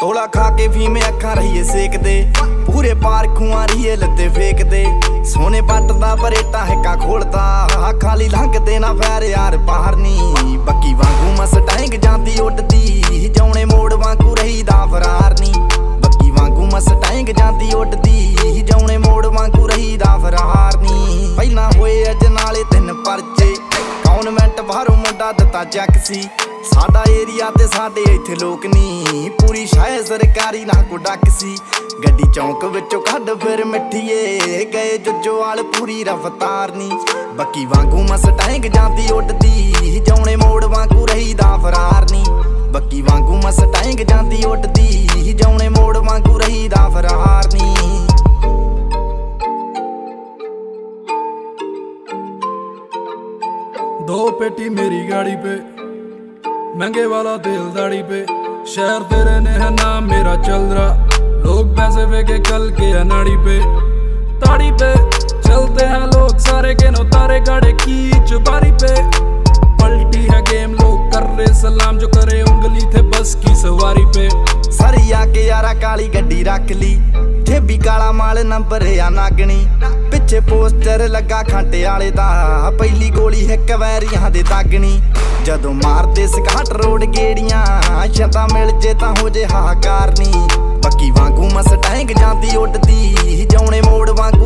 तोला खा के फीमे अखा रहीए सेकदे, पूरे पार खुआ रहीए लत्ते फेकदे। सोने पट दा बरेटा हिक्का खोलदा, खाली लंघदे ना पैर यार बाहर नी। बक्की वांगू मसटैंग जांदी उडदी, जौने मोड़ वांगू रहीदा फरार नी। बक्की वांगू मसटैंग जांदी उडदी, जौने मोड़ वांगू रहीदा फरार नी। पहला होए अज नाले 3 परचे, कॉन्वेंट बाहरों मुंडा दिता चैक सी। साडा एरिया ते साडे इत्थे लोक नी, पूरी शाय सरकारी ना को डक सी। गड्डी चौंक विचों कढ फिर मिठीए, गए जुज्जोवाल पूरी रफ्तार नी। बक्की वांगू मसटैंग जांदी उडदी, जौने मोड़ वांगू रहीदा फरार नी। बक्की वांगू मसटैंग जांदी उडदी, जौने मोड़ वांगू रहीदा फरार नी। दो पेटी मेरी गाड़ी पे, महंगे वाला तेल दाढ़ी पे। शहर तेरे ने है नाम मेरा चल रहा, लोग पैसे फेंके कल के अनाड़ी पे। ताड़ी पे चलते हैं लोग सारे के नो तारे गाड़े की चुबारी पे। पलटी है गेम लोग कर रहे सलाम, जो करे उंगली थे बस की सवारी पे। सरिया के यारा काली गड्डी रख ली, ठेबी काला माल नंबर या नागनी। पिछे पोस्टर लगा खांटे आले दा, पहली गोली हिक वैरियां दे दागनी। जदों मारदे सकाट रोड गेड़ियां, छता मिल जे तां हो जे हाहाकार नी। बक्की वांगू मसटैंग जांदी उडदी, जौने मोड़ वांगू